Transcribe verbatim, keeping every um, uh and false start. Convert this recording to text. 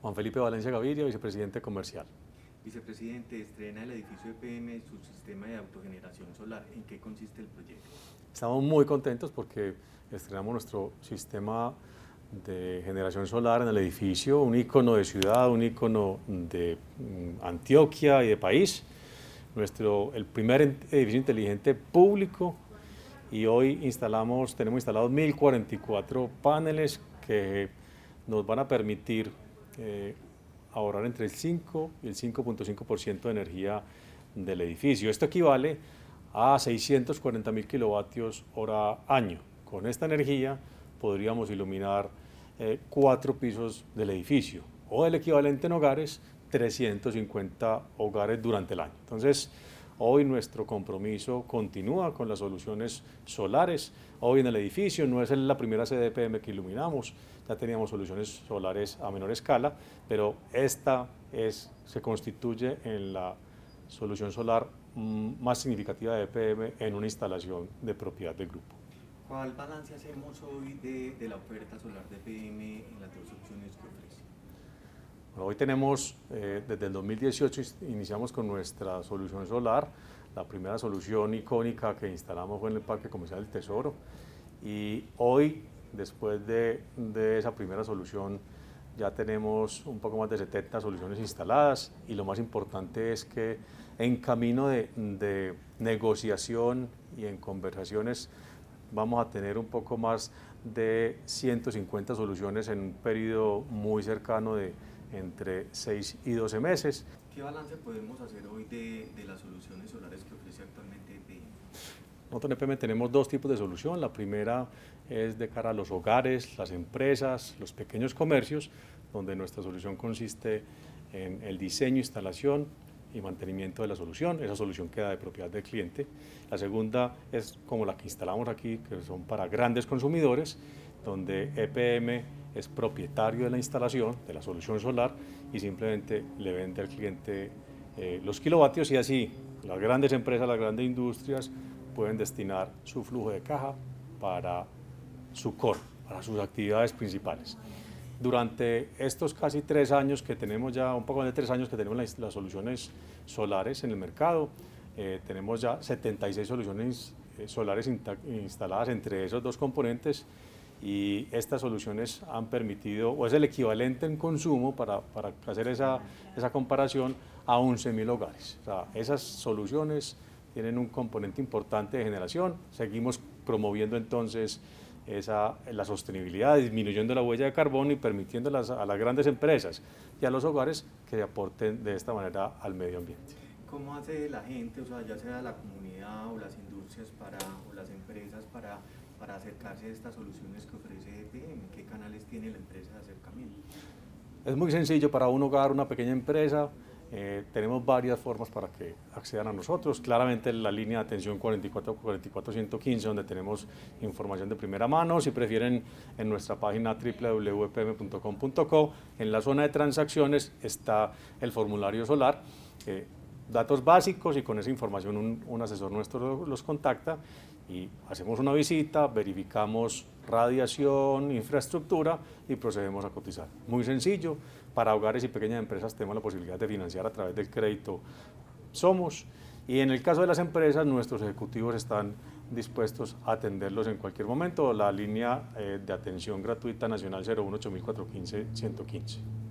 Juan Felipe Valencia Gaviria, vicepresidente comercial. Vicepresidente, estrena el edificio E P M su sistema de autogeneración solar. ¿En qué consiste el proyecto? Estamos muy contentos porque estrenamos nuestro sistema de generación solar en el edificio, un ícono de ciudad, un ícono de Antioquia y de país. Nuestro, el primer edificio inteligente público, y hoy instalamos, tenemos instalados mil cuarenta y cuatro paneles que nos van a permitir eh, ahorrar entre el cinco y el cinco punto cinco por ciento de energía del edificio. Esto equivale a seiscientos cuarenta mil kilovatios hora año. Con esta energía podríamos iluminar eh, cuatro pisos del edificio, o el equivalente en hogares, trescientos cincuenta hogares durante el año. Entonces, hoy nuestro compromiso continúa con las soluciones solares. Hoy en el edificio no es la primera sede E P M que iluminamos, ya teníamos soluciones solares a menor escala, pero esta es, se constituye en la solución solar más significativa de E P M en una instalación de propiedad del grupo. ¿Cuál balance hacemos hoy de, de la oferta solar de E P M en las dos opciones que ofrece? Bueno, hoy tenemos, eh, desde el dos mil dieciocho iniciamos con nuestra solución solar. La primera solución icónica que instalamos fue en el Parque Comercial del Tesoro, y hoy, después de, de esa primera solución, ya tenemos un poco más de setenta soluciones instaladas, y lo más importante es que en camino de, de negociación y en conversaciones vamos a tener un poco más de ciento cincuenta soluciones en un periodo muy cercano de entre seis y doce meses. ¿Qué balance podemos hacer hoy de, de las soluciones solares que ofrece actualmente E P M? Nosotros en E P M tenemos dos tipos de solución. La primera es de cara a los hogares, las empresas, los pequeños comercios, donde nuestra solución consiste en el diseño, instalación y mantenimiento de la solución. Esa solución queda de propiedad del cliente. La segunda es como la que instalamos aquí, que son para grandes consumidores, donde E P M es propietario de la instalación, de la solución solar, y simplemente le vende al cliente eh, los kilovatios, y así las grandes empresas, las grandes industrias pueden destinar su flujo de caja para su core, para sus actividades principales. Durante estos casi tres años que tenemos ya, un poco más de tres años que tenemos las, las soluciones solares en el mercado, eh, tenemos ya setenta y seis soluciones eh, solares instaladas entre esos dos componentes, y estas soluciones han permitido, o es el equivalente en consumo, para, para hacer esa, esa comparación, a once mil hogares. O sea, esas soluciones tienen un componente importante de generación. Seguimos promoviendo entonces esa, la sostenibilidad, disminuyendo la huella de carbono y permitiendo las, a las grandes empresas y a los hogares que aporten de esta manera al medio ambiente. ¿Cómo hace la gente, o sea, ya sea la comunidad o las industrias para, o las empresas para, para acercarse a estas soluciones que ofrece E P M? ¿Qué canales tiene la empresa de acercamiento? Es muy sencillo para un hogar, una pequeña empresa. Eh, tenemos varias formas para que accedan a nosotros. Claramente la línea de atención cuarenta y cuatro cuarenta y cuatro ciento quince, donde tenemos información de primera mano. Si prefieren, en nuestra página doble u doble u doble u punto e p m punto com punto co, en la zona de transacciones está el formulario solar, eh, datos básicos, y con esa información un, un asesor nuestro los contacta y hacemos una visita, verificamos radiación, infraestructura y procedemos a cotizar. Muy sencillo. Para hogares y pequeñas empresas tenemos la posibilidad de financiar a través del crédito Somos, y en el caso de las empresas nuestros ejecutivos están dispuestos a atenderlos en cualquier momento. La línea eh, de atención gratuita nacional cero uno ocho cuatro uno cinco uno uno uno cinco.